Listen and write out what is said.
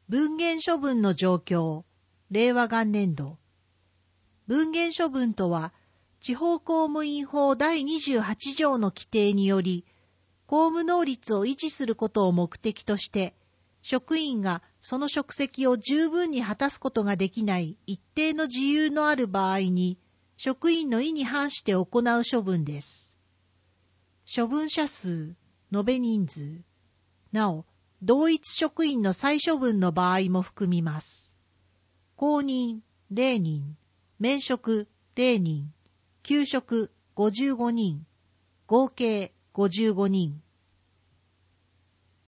分限処分の状況、令和元年度。分限処分とは、地方公務員法第28条の規定により、公務能率を維持することを目的として、職員がその職責を十分に果たすことができない一定の事由のある場合に、職員の意に反して行う処分です。処分者数、延べ人数、なお、同一職員の再処分の場合も含みます。公認0人、免職0人、休職55人、合計55人。